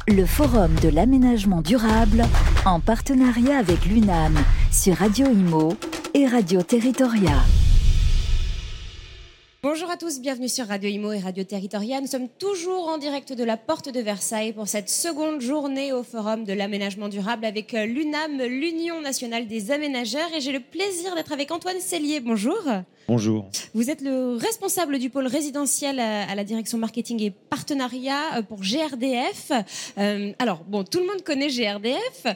Le Forum de l'aménagement durable en partenariat avec l'UNAM sur Radio Imo et Radio Territoria. Bonjour à tous, bienvenue sur Radio Imo et Radio Territoria. Nous sommes toujours en direct de la Porte de Versailles pour cette seconde journée au Forum de l'aménagement durable avec l'UNAM, l'Union nationale des aménageurs. Et j'ai le plaisir d'être avec Antoine Sellier. Bonjour. Bonjour. Vous êtes le responsable du pôle résidentiel à la direction marketing et partenariat pour GRDF. Alors, tout le monde connaît GRDF,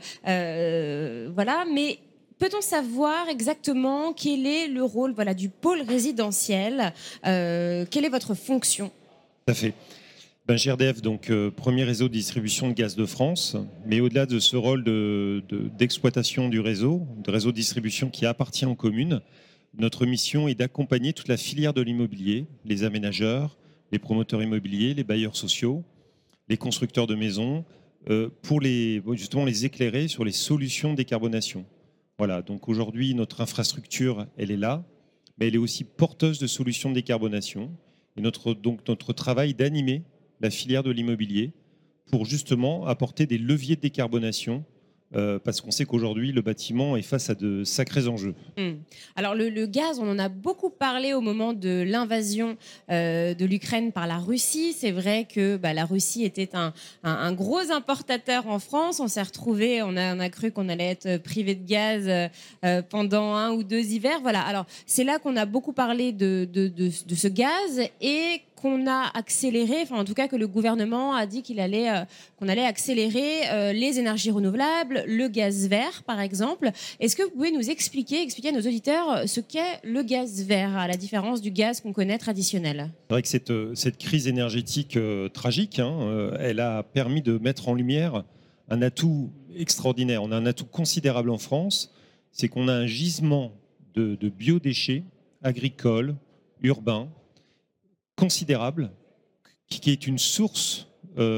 voilà, mais peut-on savoir exactement quel est le rôle du pôle résidentiel, quelle est votre fonction ? Tout à fait. GRDF, donc premier réseau de distribution de gaz de France, mais au-delà de ce rôle d'exploitation du réseau, de réseau de distribution qui appartient aux communes, notre mission est d'accompagner toute la filière de l'immobilier, les aménageurs, les promoteurs immobiliers, les bailleurs sociaux, les constructeurs de maisons, pour justement les éclairer sur les solutions de décarbonation. Voilà, donc aujourd'hui, notre infrastructure, elle est là, mais elle est aussi porteuse de solutions de décarbonation. Et notre travail d'animer la filière de l'immobilier pour justement apporter des leviers de décarbonation, parce qu'on sait qu'aujourd'hui, le bâtiment est face à de sacrés enjeux. Alors, le gaz, on en a beaucoup parlé au moment de l'invasion de l'Ukraine par la Russie. C'est vrai que la Russie était un gros importateur en France. On s'est retrouvés, on a cru qu'on allait être privé de gaz pendant 1 ou 2 hivers. Voilà. Alors, c'est là qu'on a beaucoup parlé de ce gaz et qu'on a accéléré, en tout cas que le gouvernement a dit qu'on allait accélérer les énergies renouvelables, le gaz vert par exemple. Est-ce que vous pouvez nous expliquer à nos auditeurs ce qu'est le gaz vert, à la différence du gaz qu'on connaît traditionnel ? C'est vrai que cette crise énergétique tragique, elle a permis de mettre en lumière un atout extraordinaire. On a un atout considérable en France, c'est qu'on a un gisement de biodéchets agricoles, urbains, considérable, qui est une source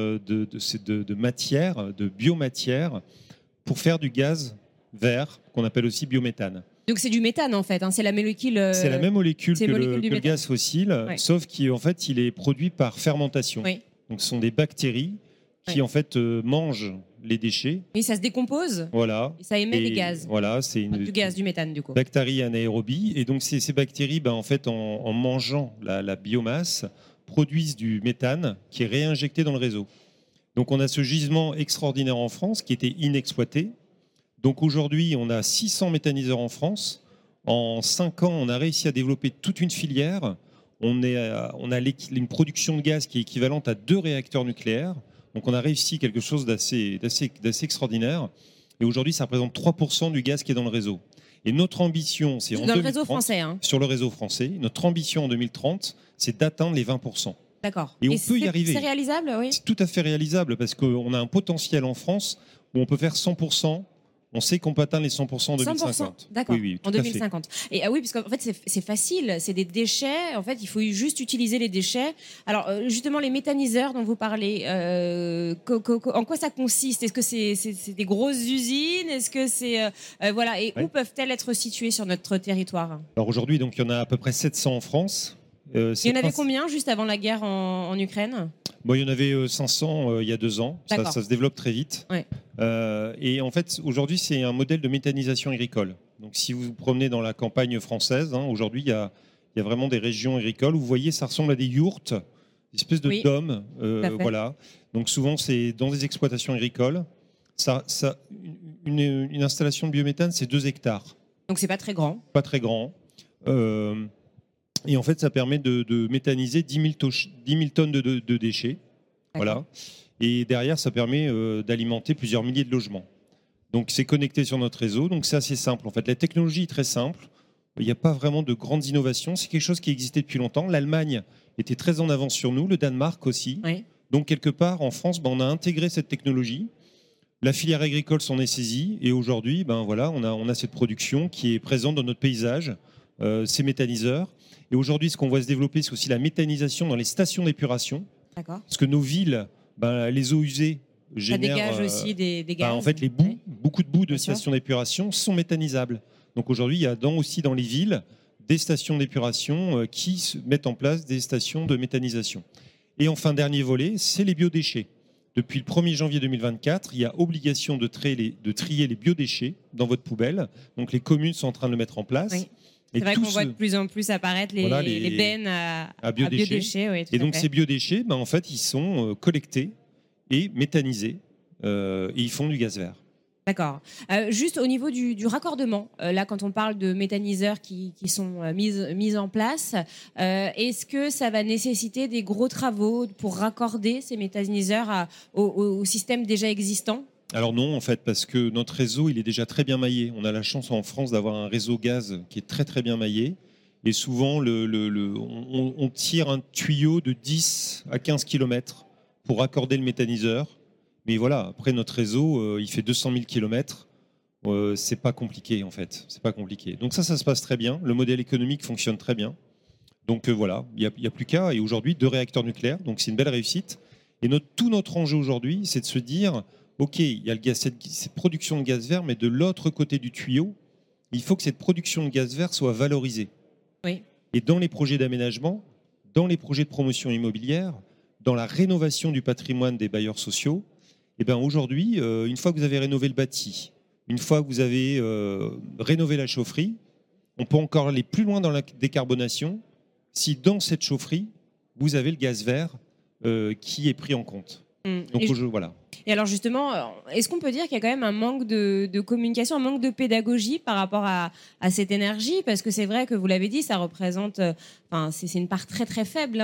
de matière, de biomatière, pour faire du gaz vert, qu'on appelle aussi biométhane. Donc c'est du méthane en fait, c'est la molécule. C'est la même molécule que le gaz fossile, ouais. Sauf qu'en fait, il est produit par fermentation. Oui. Donc ce sont des bactéries qui en fait mangent les déchets. Et ça se décompose. Voilà. Et ça émet des gaz. Voilà, c'est du gaz, du méthane du coup. Bactéries anaérobies. Et donc ces bactéries, en fait, en mangeant la biomasse, produisent du méthane qui est réinjecté dans le réseau. Donc on a ce gisement extraordinaire en France qui était inexploité. Donc aujourd'hui, on a 600 méthaniseurs en France. En 5 ans, on a réussi à développer toute une filière. On a une production de gaz qui est équivalente à 2 réacteurs nucléaires. Donc on a réussi quelque chose d'assez extraordinaire. Et aujourd'hui, ça représente 3% du gaz qui est dans le réseau. Et notre ambition, c'est dans le réseau français. Sur le réseau français, notre ambition en 2030, c'est d'atteindre les 20%. D'accord. Et on peut y arriver. C'est réalisable, oui. C'est tout à fait réalisable parce qu'on a un potentiel en France où on peut faire 100%. On sait qu'on peut atteindre les 100% en 2050. 100%, d'accord, oui, en 2050. Et oui, parce qu'en fait, c'est facile, c'est des déchets. En fait, il faut juste utiliser les déchets. Alors, justement, les méthaniseurs dont vous parlez, en quoi ça consiste ? Est-ce que c'est des grosses usines ? Est-ce que c'est... voilà, et où peuvent-elles être situées sur notre territoire ? Alors aujourd'hui, donc, il y en a à peu près 700 en France. Il y en avait combien juste avant la guerre en Ukraine ? Il y en avait 500 il y a 2 ans. Ça se développe très vite. Ouais. Et en fait, aujourd'hui, c'est un modèle de méthanisation agricole. Donc, si vous vous promenez dans la campagne française, aujourd'hui, il y a vraiment des régions agricoles où vous voyez, ça ressemble à des yourtes, des espèces de dômes. Voilà. Donc, souvent, c'est dans des exploitations agricoles. Une installation de biométhane, c'est 2 hectares. Donc, c'est pas très grand. Pas très grand. Et en fait, ça permet de méthaniser 10 000 tonnes de déchets. Voilà. Et derrière, ça permet d'alimenter plusieurs milliers de logements. Donc, c'est connecté sur notre réseau. Donc, c'est assez simple. En fait, la technologie est très simple. Il n'y a pas vraiment de grandes innovations. C'est quelque chose qui existait depuis longtemps. L'Allemagne était très en avance sur nous, le Danemark aussi. Oui. Donc, quelque part, en France, on a intégré cette technologie. La filière agricole s'en est saisie. Et aujourd'hui, voilà, on a cette production qui est présente dans notre paysage, ces méthaniseurs. Et aujourd'hui, ce qu'on voit se développer, c'est aussi la méthanisation dans les stations d'épuration. D'accord. Parce que nos villes, les eaux usées génèrent... Ça dégage aussi des gaz. En fait, beaucoup de boues de stations d'épuration sont méthanisables. Donc aujourd'hui, il y a aussi dans les villes des stations d'épuration qui mettent en place des stations de méthanisation. Et enfin, dernier volet, c'est les biodéchets. Depuis le 1er janvier 2024, il y a obligation de trier les biodéchets dans votre poubelle. Donc les communes sont en train de le mettre en place. Oui. C'est vrai qu'on voit de plus en plus apparaître les bennes à biodéchets. Oui, et donc ces biodéchets, en fait, ils sont collectés et méthanisés et ils font du gaz vert. D'accord. Juste au niveau du raccordement, là, quand on parle de méthaniseurs qui sont mis en place, est-ce que ça va nécessiter des gros travaux pour raccorder ces méthaniseurs au système déjà existant ? Alors non, en fait, parce que notre réseau, il est déjà très bien maillé. On a la chance en France d'avoir un réseau gaz qui est très très bien maillé. Et souvent, on tire un tuyau de 10 à 15 km pour raccorder le méthaniseur. Mais voilà, après notre réseau, il fait 200 000 km. C'est pas compliqué en fait. C'est pas compliqué. Donc ça se passe très bien. Le modèle économique fonctionne très bien. Donc voilà, il n'y a plus qu'à. Et aujourd'hui, 2 réacteurs nucléaires. Donc c'est une belle réussite. Et tout notre enjeu aujourd'hui, c'est de se dire, OK, il y a cette production de gaz vert, mais de l'autre côté du tuyau, il faut que cette production de gaz vert soit valorisée. Oui. Et dans les projets d'aménagement, dans les projets de promotion immobilière, dans la rénovation du patrimoine des bailleurs sociaux, aujourd'hui, une fois que vous avez rénové le bâti, une fois que vous avez rénové la chaufferie, on peut encore aller plus loin dans la décarbonation si dans cette chaufferie, vous avez le gaz vert qui est pris en compte. Donc voilà. Et alors justement, est-ce qu'on peut dire qu'il y a quand même un manque de communication, un manque de pédagogie par rapport à cette énergie ? Parce que c'est vrai que vous l'avez dit, ça représente, c'est une part très très faible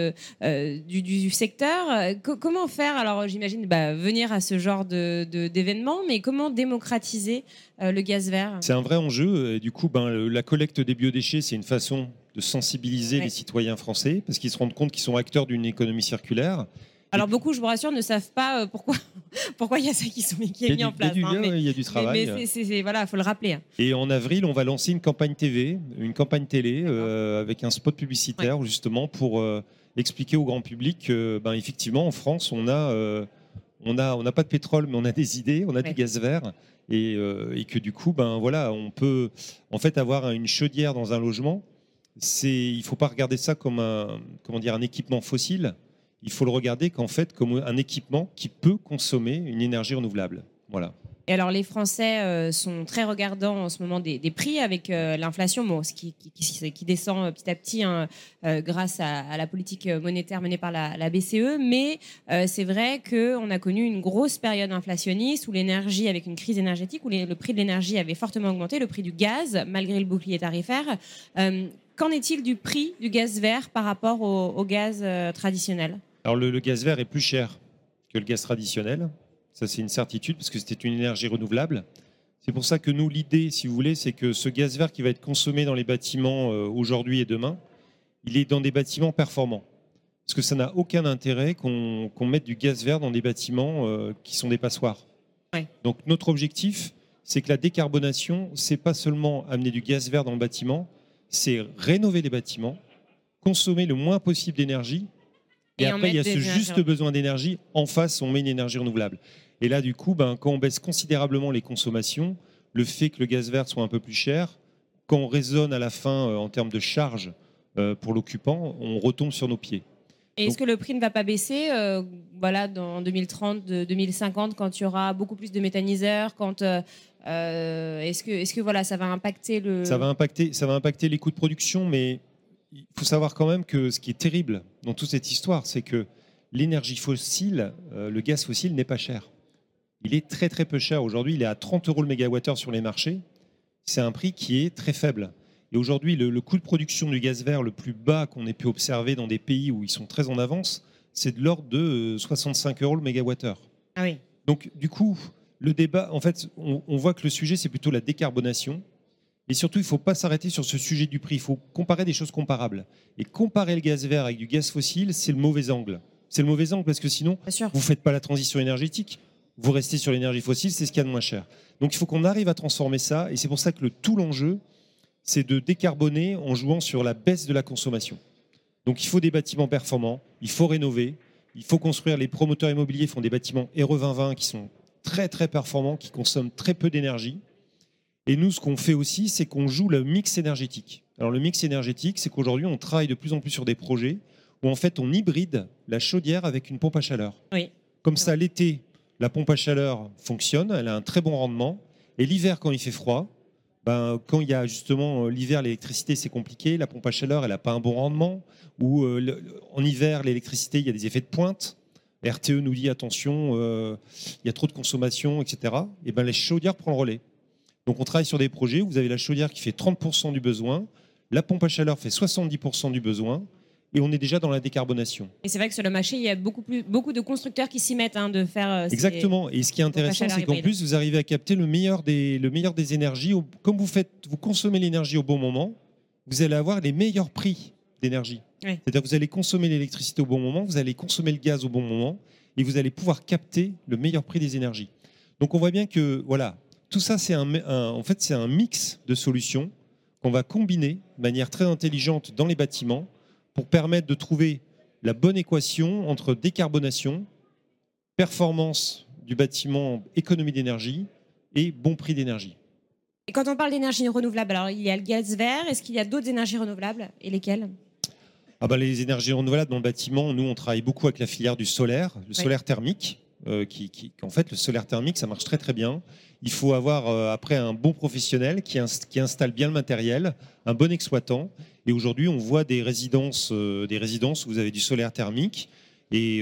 du secteur. Comment faire ? Alors j'imagine venir à ce genre d'événements, mais comment démocratiser le gaz vert ? C'est un vrai enjeu. Et du coup, la collecte des biodéchets, c'est une façon de sensibiliser les citoyens français parce qu'ils se rendent compte qu'ils sont acteurs d'une économie circulaire. Alors beaucoup, je vous rassure, ne savent pas pourquoi il y a ça qui est mis en place. Il y a du travail. Mais voilà, faut le rappeler. Et en avril, on va lancer une campagne télé avec un spot publicitaire justement pour expliquer au grand public que, effectivement, en France, on n'a pas de pétrole, mais on a des idées, on a du gaz vert, et que du coup, on peut en fait avoir une chaudière dans un logement. Il ne faut pas regarder ça comme un équipement fossile. Il faut le regarder comme un équipement qui peut consommer une énergie renouvelable. Voilà. Et alors, les Français sont très regardants en ce moment des prix avec l'inflation, ce qui descend petit à petit grâce à la politique monétaire menée par la BCE. Mais c'est vrai qu'on a connu une grosse période inflationniste où l'énergie, avec une crise énergétique, où le prix de l'énergie avait fortement augmenté, le prix du gaz, malgré le bouclier tarifaire. Qu'en est-il du prix du gaz vert par rapport au gaz traditionnel ? Alors le gaz vert est plus cher que le gaz traditionnel. Ça, c'est une certitude parce que c'était une énergie renouvelable. C'est pour ça que nous, l'idée, si vous voulez, c'est que ce gaz vert qui va être consommé dans les bâtiments aujourd'hui et demain, il est dans des bâtiments performants. Parce que ça n'a aucun intérêt qu'on mette du gaz vert dans des bâtiments qui sont des passoires. Ouais. Donc notre objectif, c'est que la décarbonation, c'est pas seulement amener du gaz vert dans le bâtiment, c'est rénover les bâtiments, consommer le moins possible d'énergie. Et après, il y a ce juste besoin d'énergie. En face, on met une énergie renouvelable. Et là, du coup, quand on baisse considérablement les consommations, le fait que le gaz vert soit un peu plus cher, quand on raisonne à la fin en termes de charge pour l'occupant, on retombe sur nos pieds. Et est-ce que le prix ne va pas baisser dans 2030, 2050, quand il y aura beaucoup plus de méthaniseurs, est-ce que ça va impacter Ça va impacter les coûts de production, mais il faut savoir quand même que ce qui est terrible dans toute cette histoire, c'est que l'énergie fossile, le gaz fossile n'est pas cher. Il est très très peu cher. Aujourd'hui, il est à 30 € le mégawattheure sur les marchés. C'est un prix qui est très faible. Et aujourd'hui, le coût de production du gaz vert le plus bas qu'on ait pu observer dans des pays où ils sont très en avance, c'est de l'ordre de 65 € le mégawattheure. Ah oui. Donc du coup, le débat, en fait, on voit que le sujet, c'est plutôt la décarbonation. Et surtout, il ne faut pas s'arrêter sur ce sujet du prix. Il faut comparer des choses comparables. Et comparer le gaz vert avec du gaz fossile, c'est le mauvais angle. C'est le mauvais angle parce que sinon, vous ne faites pas la transition énergétique. Vous restez sur l'énergie fossile, c'est ce qu'il y a de moins cher. Donc il faut qu'on arrive à transformer ça. Et c'est pour ça que tout l'enjeu, c'est de décarboner en jouant sur la baisse de la consommation. Donc il faut des bâtiments performants, il faut rénover, il faut construire. Les promoteurs immobiliers font des bâtiments RE 2020 qui sont très très performants, qui consomment très peu d'énergie. Et nous, ce qu'on fait aussi, c'est qu'on joue le mix énergétique. Alors le mix énergétique, c'est qu'aujourd'hui, on travaille de plus en plus sur des projets où en fait, on hybride la chaudière avec une pompe à chaleur. Oui. Comme ça, l'été, la pompe à chaleur fonctionne, elle a un très bon rendement. Et l'hiver, quand il fait froid, quand il y a justement l'hiver, l'électricité, c'est compliqué. La pompe à chaleur, elle n'a pas un bon rendement. Ou en hiver, l'électricité, il y a des effets de pointe. RTE nous dit attention, il y a trop de consommation, etc. Et les chaudières prennent le relais. Donc on travaille sur des projets où vous avez la chaudière qui fait 30% du besoin, la pompe à chaleur fait 70% du besoin, et on est déjà dans la décarbonation. Et c'est vrai que sur le marché, il y a beaucoup de constructeurs qui s'y mettent de faire. Exactement. Et ce qui est intéressant, c'est qu'en plus, vous arrivez à capter le meilleur des énergies. Comme vous consommez l'énergie au bon moment, vous allez avoir les meilleurs prix d'énergie. Oui. C'est-à-dire que vous allez consommer l'électricité au bon moment, vous allez consommer le gaz au bon moment, et vous allez pouvoir capter le meilleur prix des énergies. Donc on voit bien que tout ça, c'est un mix de solutions qu'on va combiner de manière très intelligente dans les bâtiments pour permettre de trouver la bonne équation entre décarbonation, performance du bâtiment, économie d'énergie et bon prix d'énergie. Et quand on parle d'énergie renouvelable, alors il y a le gaz vert, est-ce qu'il y a d'autres énergies renouvelables et lesquelles ? Les énergies renouvelables dans le bâtiment, nous on travaille beaucoup avec la filière du solaire, solaire thermique. En fait, le solaire thermique, ça marche très très bien. Il faut avoir après un bon professionnel qui installe bien le matériel, un bon exploitant. Et aujourd'hui, on voit des résidences où vous avez du solaire thermique et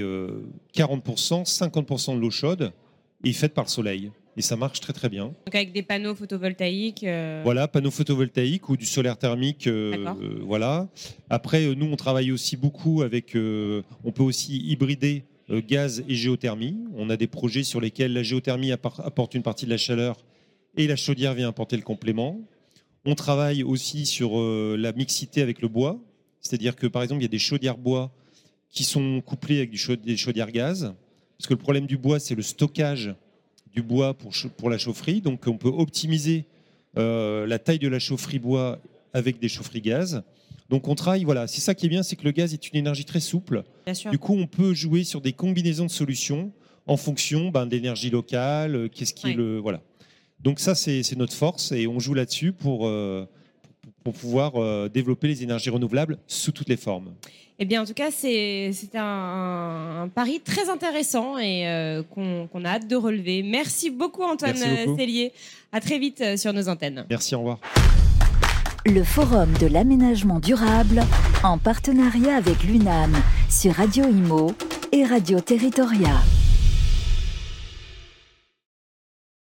40%, 50% de l'eau chaude est faite par le soleil. Et ça marche très très bien. Donc avec des panneaux photovoltaïques. Voilà, panneaux photovoltaïques ou du solaire thermique. Voilà. Après, nous, on travaille aussi beaucoup avec. On peut aussi hybrider gaz et géothermie. On a des projets sur lesquels la géothermie apporte une partie de la chaleur et la chaudière vient apporter le complément. On travaille aussi sur la mixité avec le bois. C'est-à-dire que, par exemple, il y a des chaudières bois qui sont couplées avec des chaudières gaz. Parce que le problème du bois, c'est le stockage du bois pour la chaufferie. Donc, on peut optimiser la taille de la chaufferie bois avec des chaufferies gaz. Donc, on travaille, c'est ça qui est bien, c'est que le gaz est une énergie très souple. Bien sûr. Du coup, on peut jouer sur des combinaisons de solutions en fonction d'énergie locale, voilà. Donc ça, c'est notre force et on joue là-dessus pour pouvoir développer les énergies renouvelables sous toutes les formes. Eh bien, en tout cas, c'est un pari très intéressant et qu'on a hâte de relever. Merci beaucoup, Antoine Cellier. À très vite sur nos antennes. Merci, au revoir. Le Forum de l'aménagement durable, en partenariat avec l'UNAM, sur Radio Imo et Radio Territoria.